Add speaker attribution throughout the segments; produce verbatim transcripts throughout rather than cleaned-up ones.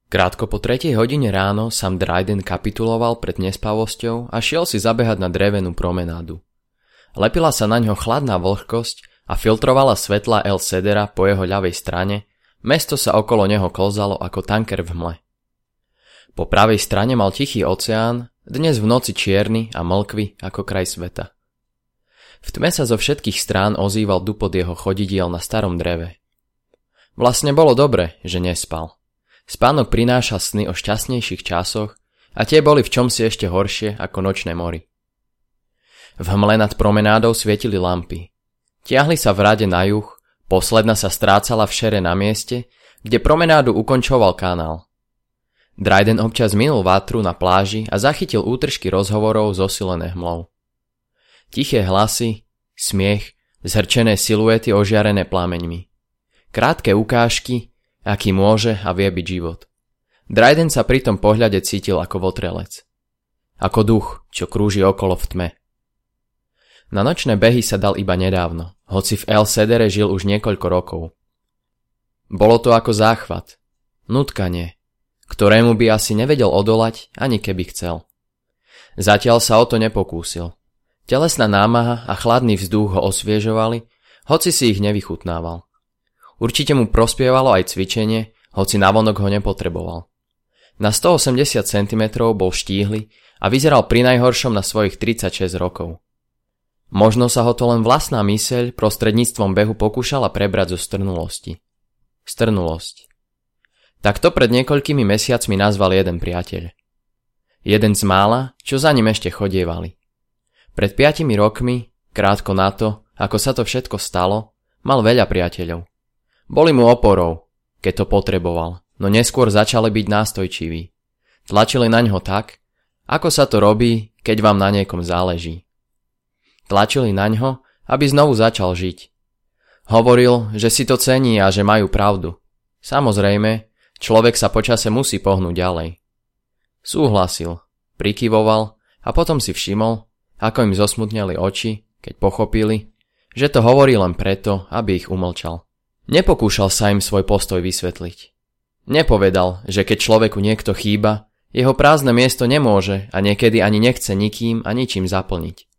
Speaker 1: Krátko po tretej hodine ráno Sam Dryden kapituloval pred nespavosťou a šiel si zabehať na drevenú promenádu. Lepila sa na ňo chladná vlhkosť a filtrovala svetla El Cedera po jeho ľavej strane, mesto sa okolo neho klzalo ako tanker v hmle. Po pravej strane mal tichý oceán, dnes v noci čierny a mlkvý ako kraj sveta. V tme sa zo všetkých strán ozýval dupot jeho chodidiel na starom dreve. Vlastne bolo dobre, že nespal. Spánok prináša sny o šťastnejších časoch a tie boli v čomsi ešte horšie ako nočné mory. V hmle nad promenádou svietili lampy. Tiahli sa v rade na juh, posledná sa strácala v šere na mieste, kde promenádu ukončoval kanál. Dryden občas minul vátru na pláži a zachytil útržky rozhovorov zosilené hmlou. Tiché hlasy, smiech, zhrčené siluety ožiarené plameňmi. Krátke ukážky, aký môže a vie byť život. Dryden sa pri tom pohľade cítil ako votrelec. Ako duch, čo krúži okolo v tme. Na nočné behy sa dal iba nedávno, hoci v El Cedere žil už niekoľko rokov. Bolo to ako záchvat, nutkanie, ktorému by asi nevedel odolať, ani keby chcel. Zatiaľ sa o to nepokúsil. Telesná námaha a chladný vzduch ho osviežovali, hoci si ich nevychutnával. Určite mu prospievalo aj cvičenie, hoci navonok ho nepotreboval. Na stoosemdesiat centimetrov bol štíhly a vyzeral pri najhoršom na svojich tridsaťšesť rokov. Možno sa ho to len vlastná myseľ prostredníctvom behu pokúšala prebrať zo strnulosti. Strnulosť. Takto pred niekoľkými mesiacmi nazval jeden priateľ. Jeden z mála, čo za ním ešte chodievali. Pred piatimi rokmi, krátko na to, ako sa to všetko stalo, mal veľa priateľov. Boli mu oporou, keď to potreboval, no neskôr začali byť nástojčiví. Tlačili naňho tak, ako sa to robí, keď vám na niekom záleží. Tlačili naňho, aby znovu začal žiť. Hovoril, že si to cení a že majú pravdu. Samozrejme, človek sa počase musí pohnúť ďalej. Súhlasil, prikyvoval a potom si všimol, ako im zosmutneli oči, keď pochopili, že to hovorí len preto, aby ich umlčal. Nepokúšal sa im svoj postoj vysvetliť. Nepovedal, že keď človeku niekto chýba, jeho prázdne miesto nemôže a niekedy ani nechce nikým a ničím zaplniť.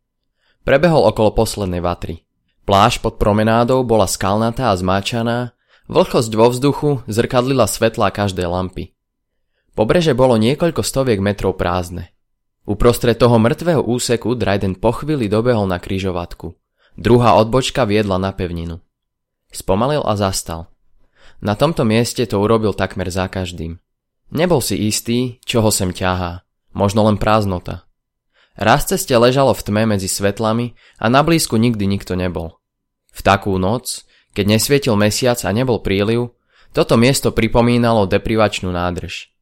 Speaker 1: Prebehol okolo poslednej vatry. Pláž pod promenádou bola skalnatá a zmáčaná, vlhkosť vo vzduchu zrkadlila svetlá každej lampy. Pobreže bolo niekoľko stoviek metrov prázdne. Uprostred toho mŕtvého úseku Dryden po chvíli dobehol na križovatku. Druhá odbočka viedla na pevninu. Spomalil a zastal. Na tomto mieste to urobil takmer za každým. Nebol si istý, čo ho sem ťahá. Možno len prázdnota. Raz ceste ležalo v tme medzi svetlami a na blízku nikdy nikto nebol. V takú noc, keď nesvietil mesiac a nebol príliv, toto miesto pripomínalo deprivačnú nádrž.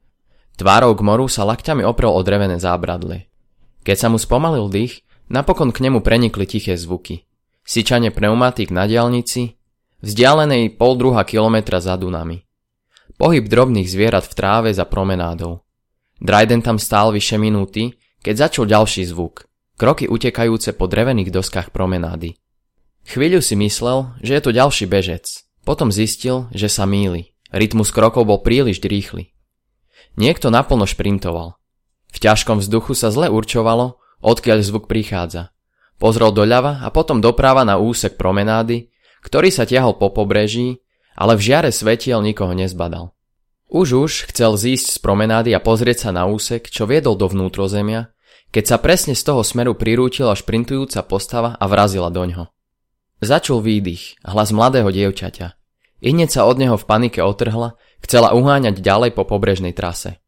Speaker 1: Tvárou k moru sa lakťami oprel o drevené zábradlie. Keď sa mu spomalil dých, napokon k nemu prenikli tiché zvuky. Syčanie pneumatík na diaľnici, vzdialenej pol druhá kilometra za Dunami. Pohyb drobných zvierat v tráve za promenádou. Dryden tam stál vyše minúty, keď začul ďalší zvuk. Kroky utekajúce po drevených doskách promenády. Chvíľu si myslel, že je to ďalší bežec. Potom zistil, že sa mýli. Rytmus krokov bol príliš rýchly. Niekto naplno šprintoval. V ťažkom vzduchu sa zle určovalo, odkiaľ zvuk prichádza. Pozrel doľava a potom doprava na úsek promenády, ktorý sa tiahol po pobreží, ale v žiare svetiel nikoho nezbadal. Už už chcel zísť z promenády a pozrieť sa na úsek, čo viedol do vnútrozemia, keď sa presne z toho smeru prirútila šprintujúca postava a vrazila doňho. Začul výdych, hlas mladého dievčaťa. Ihneď sa od neho v panike otrhla, chcela uháňať ďalej po pobrežnej trase.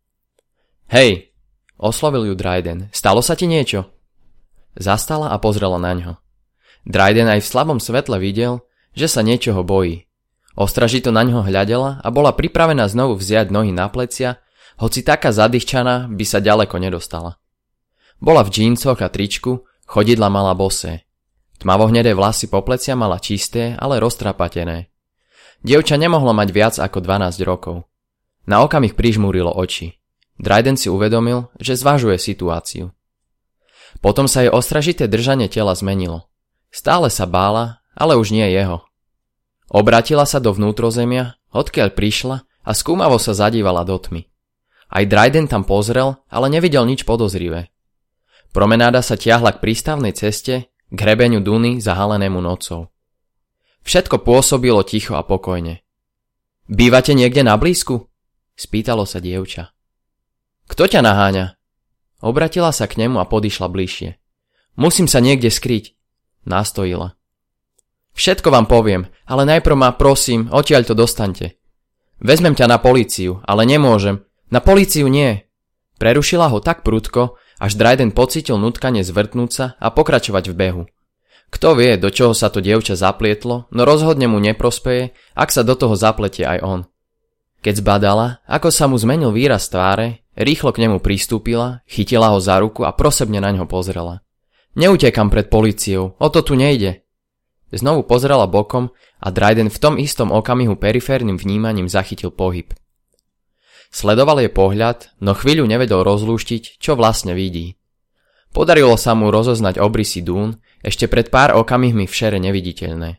Speaker 1: Hej, oslovil ju Dryden, stalo sa ti niečo? Zastala a pozrela naňho. Dryden aj v slabom svetle videl, že sa niečoho bojí. Ostražito naňho hľadela a bola pripravená znovu vziať nohy na plecia, hoci taká zadýchčaná by sa ďaleko nedostala. Bola v džíncoch a tričku, chodidla mala bosé. Tmavohnedé vlasy po plecia mala čisté, ale roztrapatené. Dievča nemohlo mať viac ako dvanásť rokov. Na okamih prižmúrilo oči. Dryden si uvedomil, že zvažuje situáciu. Potom sa jej ostražité držanie tela zmenilo. Stále sa bála, ale už nie jeho. Obrátila sa do vnútrozemia, odkiaľ prišla a skúmavo sa zadívala do tmy. Aj Dryden tam pozrel, ale nevidel nič podozrivé. Promenáda sa tiahla k prístavnej ceste, k hrebeňu Duny zahalenému nocou. Všetko pôsobilo ticho a pokojne. Bývate niekde na blízku? Spýtalo sa dievča. Kto ťa naháňa? Obratila sa k nemu a podišla bližšie. Musím sa niekde skryť, nastojila. Všetko vám poviem, ale najprv ma, prosím, odtiaľ to dostaňte. Vezmem ťa na políciu, ale nemôžem. Na políciu nie. Prerušila ho tak prudko, až Dryden pocítil nutkanie zvrtnúť sa a pokračovať v behu. Kto vie, do čoho sa to dievča zaplietlo, no rozhodne mu neprospeje, ak sa do toho zapletie aj on. Keď zbadala, ako sa mu zmenil výraz tváre, rýchlo k nemu pristúpila, chytila ho za ruku a prosebne na ňo pozrela. Neutekam pred políciou, o to tu nejde. Znovu pozrela bokom a Dryden v tom istom okamihu periférnym vnímaním zachytil pohyb. Sledoval jej pohľad, no chvíľu nevedel rozlúštiť, čo vlastne vidí. Podarilo sa mu rozoznať obrysy dún, ešte pred pár okamihmi v šere neviditeľné.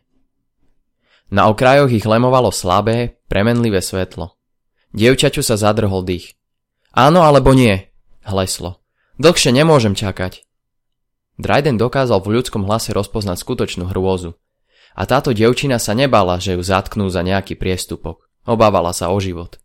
Speaker 1: Na okrajoch ich lemovalo slabé, premenlivé svetlo. Dievčaťu sa zadrhol dých. Áno alebo nie, hleslo. Dlhšie nemôžem čakať. Dryden dokázal v ľudskom hlase rozpoznať skutočnú hrôzu. A táto dievčina sa nebala, že ju zatknú za nejaký priestupok. Obávala sa o život.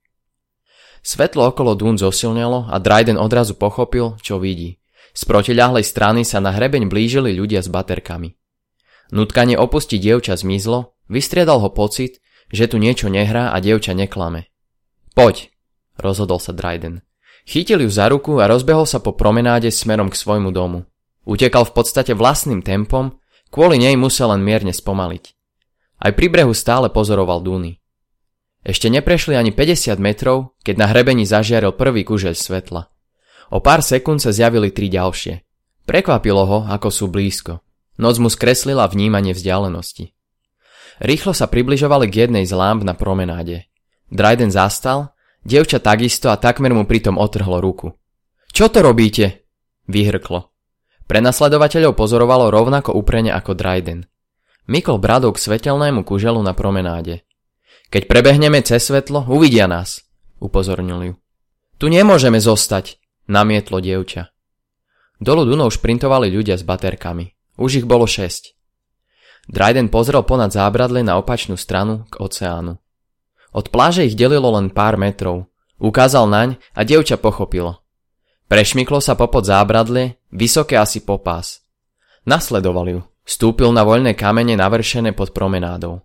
Speaker 1: Svetlo okolo dún zosilnelo a Dryden odrazu pochopil, čo vidí. Z protiľahlej strany sa na hrebeň blížili ľudia s baterkami. Nutkanie opustiť dievča zmizlo, vystriedal ho pocit, že tu niečo nehrá a dievča neklame. Poď, rozhodol sa Dryden. Chytil ju za ruku a rozbehol sa po promenáde smerom k svojmu domu. Utekal v podstate vlastným tempom, kvôli nej musel len mierne spomaliť. Aj pri brehu stále pozoroval dúny. Ešte neprešli ani päťdesiat metrov, keď na hrebení zažiaril prvý kužeľ svetla. O pár sekúnd sa zjavili tri ďalšie. Prekvapilo ho, ako sú blízko. Noc mu skreslila vnímanie vzdialenosti. Rýchlo sa približovali k jednej z lámp na promenáde. Dryden zastal, dievča takisto a takmer mu pritom otrhlo ruku. Čo to robíte? Vyhrklo. Prenasledovateľov pozorovalo rovnako úprene ako Dryden. Mykol bradou k svetelnému kuželu na promenáde. Keď prebehneme cez svetlo, uvidia nás, upozornil ju. Tu nemôžeme zostať, namietlo dievča. Dolu Dunou šprintovali ľudia s baterkami. Už ich bolo šesť. Dryden pozrel ponad zábradlie na opačnú stranu k oceánu. Od pláže ich delilo len pár metrov. Ukázal naň a dievča pochopilo. Prešmyklo sa popod zábradlie, vysoké asi po pás. Nasledoval ju. Vstúpil na voľné kamene navršené pod promenádou.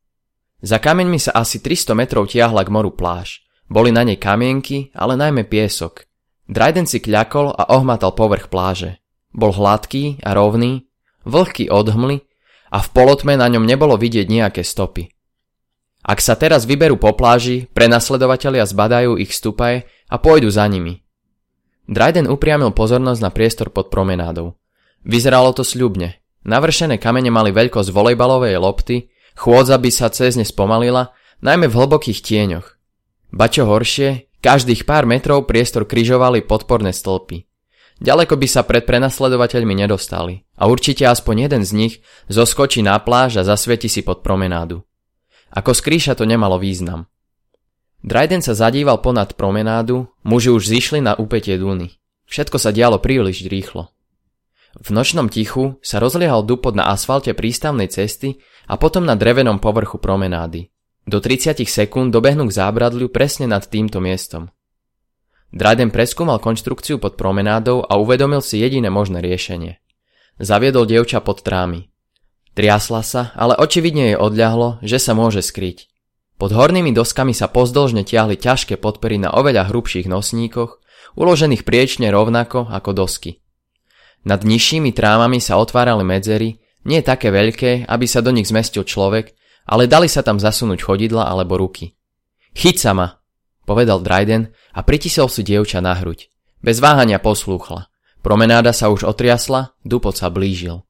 Speaker 1: Za kameňmi sa asi tristo metrov tiahla k moru pláž. Boli na nej kamienky, ale najmä piesok. Dryden si kľakol a ohmatal povrch pláže. Bol hladký a rovný, vlhký od hmly a v polotme na ňom nebolo vidieť nejaké stopy. Ak sa teraz vyberú po pláži, prenasledovatelia zbadajú ich stupaje a pôjdu za nimi. Dryden upriamil pozornosť na priestor pod promenádou. Vyzeralo to sľubne. Navršené kamene mali veľkosť volejbalovej lopty, chôdza by sa cez ne spomalila, najmä v hlbokých tieňoch. Ba čo horšie, každých pár metrov priestor križovali podporné stĺpy. Ďaleko by sa pred prenasledovateľmi nedostali a určite aspoň jeden z nich zoskočí na pláž a zasvieti si pod promenádu. Ako skrýša to nemalo význam. Dryden sa zadíval ponad promenádu, muži už zišli na úpätie Duny. Všetko sa dialo príliš rýchlo. V nočnom tichu sa rozliehal dupot na asfalte prístavnej cesty a potom na drevenom povrchu promenády. Do tridsať sekúnd dobehnú k zábradliu presne nad týmto miestom. Dryden preskúmal konštrukciu pod promenádou a uvedomil si jediné možné riešenie. Zaviedol dievča pod trámy. Triasla sa, ale očividne jej odľahlo, že sa môže skryť. Pod hornými doskami sa pozdĺžne tiahli ťažké podpery na oveľa hrubších nosníkoch, uložených priečne rovnako ako dosky. Nad nižšími trámami sa otvárali medzery, nie také veľké, aby sa do nich zmestil človek, ale dali sa tam zasunúť chodidla alebo ruky. Chyť sa ma, povedal Dryden a pritisol si dievča na hruď. Bez váhania poslúchla. Promenáda sa už otriasla, dupot sa blížil.